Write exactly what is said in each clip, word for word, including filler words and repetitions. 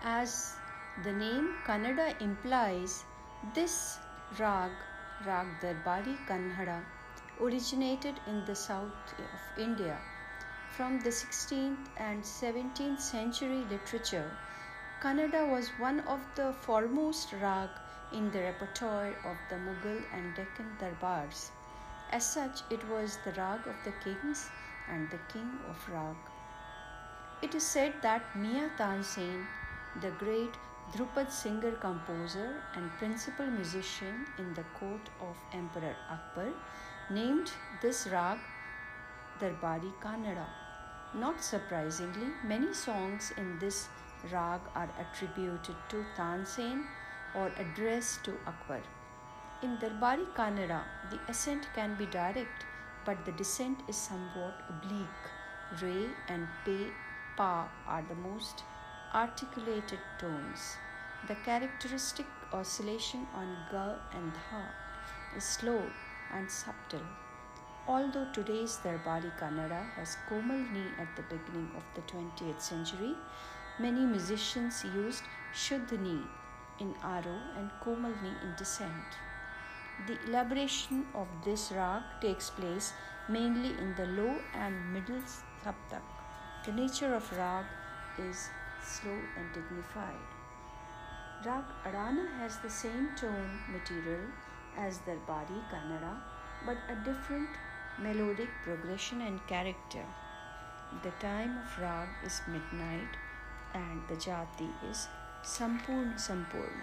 As the name Kannada implies, this rag, Rag Darbari Kannada, originated in the south of India. From the sixteenth and seventeenth century literature, Kannada was one of the foremost rag in the repertoire of the Mughal and Deccan darbars. As such, it was the rag of the kings and the king of rag. It is said that Mian Tansen, the great Drupad singer composer and principal musician in the court of Emperor Akbar, named this rag Darbari Kannada. Not surprisingly, many songs in this rag are attributed to Tansen or addressed to Akbar. In Darbari Kannada, the ascent can be direct, but the descent is somewhat oblique. Re and pe, pa are the most articulated tones. The characteristic oscillation on ga and dha is slow and subtle. Although today's Darbari Kannada has Komal Ni at the beginning of the twentieth century, many musicians used Shuddh Ni in Aro and Komal Ni in descent. The elaboration of this rag takes place mainly in the low and middle saptak. The nature of rag is slow and dignified. Rag Adana has the same tone material as Darbari Kannada, but a different melodic progression and character. The time of rag is midnight and the jati is Sampurn Sampurna.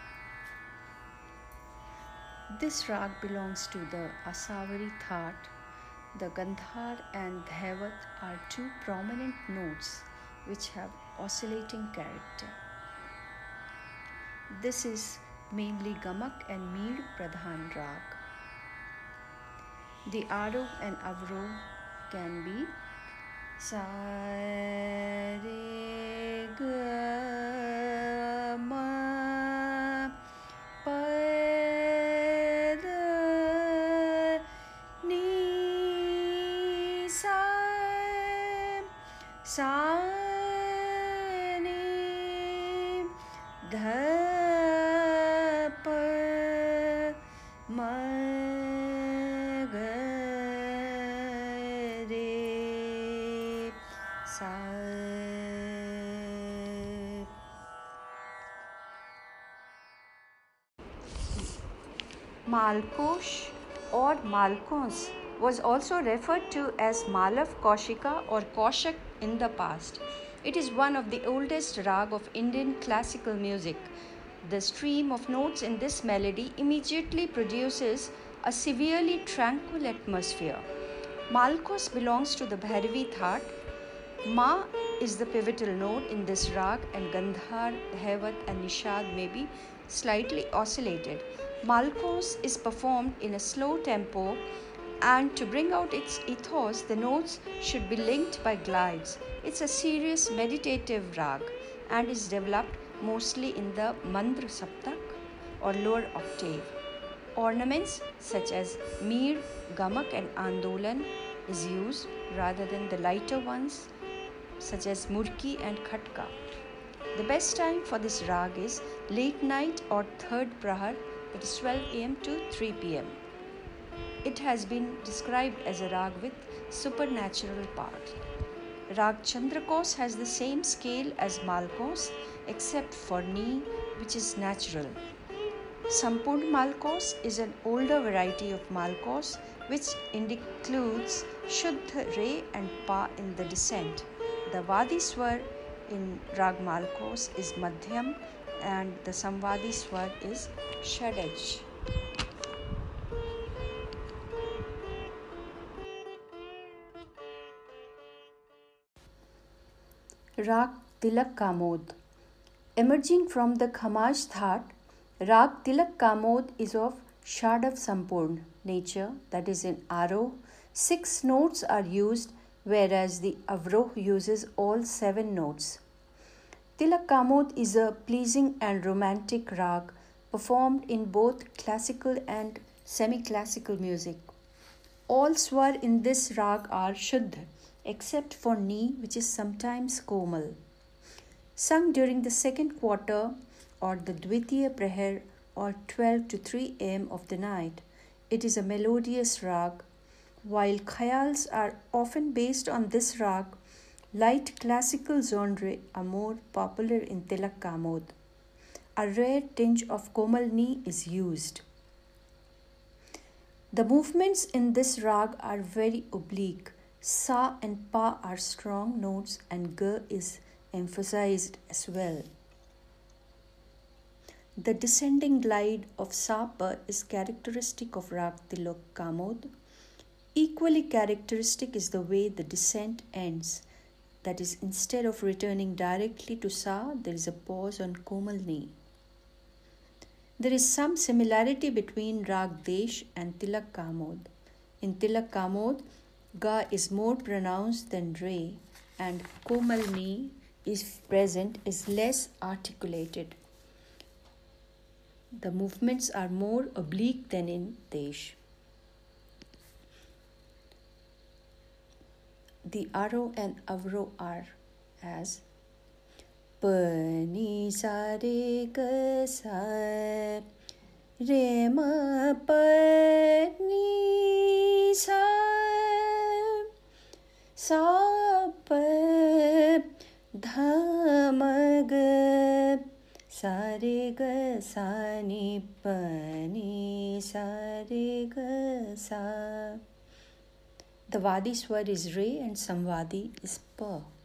This rag belongs to the Asavari Thaat. The Gandhar and Dhaivat are two prominent notes which have oscillating character. This is mainly Gamak and Meer Pradhan rag. The Arov and Avrov can be Sa Re Ga Ma Pa Da Ni Sa Sa Ni Dha Pa Ma Malkosh or Malkons was also referred to as Malav Kaushika or Kaushik in the past. It is one of the oldest rag of Indian classical music. The stream of notes in this melody immediately produces a severely tranquil atmosphere. Malkos belongs to the Bhairavi Thaat. Ma is the pivotal note in this rag and Gandhar, Dhaivat and Nishad may be slightly oscillated. Malkos is performed in a slow tempo, and to bring out its ethos, the notes should be linked by glides. It's a serious meditative rag and is developed mostly in the Mandra Saptak or lower octave. Ornaments such as Meer, Gamak and Andolan is used rather than the lighter ones such as Murki and Khatka. The best time for this rag is late night or third prahar, that is twelve a m to three p m It has been described as a rag with supernatural part. Rag Chandrakos has the same scale as Malkos except for Ni, which is natural. Sampurn Malkos is an older variety of Malkos which includes Shuddha Re and Pa in the descent. The Vadi Swar in Rag Malkos is Madhyam and the Samvadi Swar is Shadaj. Rag Tilak Kamod. Emerging from the Khamaj Thaat, Rag Tilak Kamod is of Shadav Sampurn nature, that is in Aro. Six notes are used, whereas the Avroh uses all seven notes. Tilak Kamod is a pleasing and romantic rag performed in both classical and semi-classical music. All swar in this rag are Shuddha, except for Ni, which is sometimes Komal. Sung during the second quarter or the Dvitiya Prahar or twelve to three a m of the night. It is a melodious rag. While khayals are often based on this rag, light classical genre are more popular in Tilak Kamod. A rare tinge of Komalni is used. The movements in this rag are very oblique. Sa and Pa are strong notes and Ga is emphasized as well. The descending glide of Sa-Pa is characteristic of Rag Tilak Kamod. Equally characteristic is the way the descent ends. That is, instead of returning directly to Sa, there is a pause on Komalni. There is some similarity between Rag Desh and Tilak Kamod. In Tilak Kamod, Ga is more pronounced than Re, and Komalni, if present, is less articulated. The movements are more oblique than in Desh. The Aro and Avro are as Pani sa re ga sa re ma pa ni sa sa pa dha ma ga sa re ga sa ni pa ni sa re ga sa. The Vadi swar is Re and Samvadi is Pa.